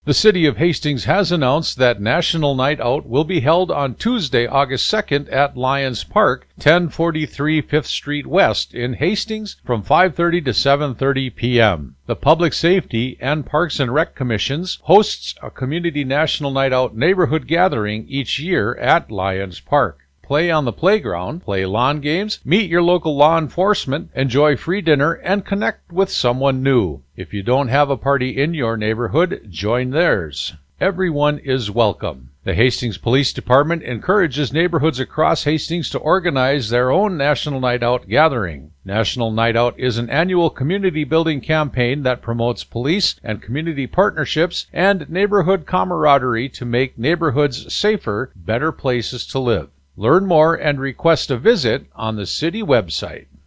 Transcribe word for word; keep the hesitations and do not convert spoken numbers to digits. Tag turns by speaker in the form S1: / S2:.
S1: The City of Hastings has announced that National Night Out will be held on Tuesday, August second at Lions Park, ten forty-three Fifth Street West in Hastings from five thirty to seven thirty p.m. The Public Safety and Parks and Rec Commissions hosts a Community National Night Out neighborhood gathering each year at Lions Park. Play on the playground, play lawn games, meet your local law enforcement, enjoy free dinner, and connect with someone new. If you don't have a party in your neighborhood, join theirs. Everyone is welcome. The Hastings Police Department encourages neighborhoods across Hastings to organize their own National Night Out gathering. National Night Out is an annual community building campaign that promotes police and community partnerships and neighborhood camaraderie to make neighborhoods safer, better places to live. Learn more and request a visit on the city website.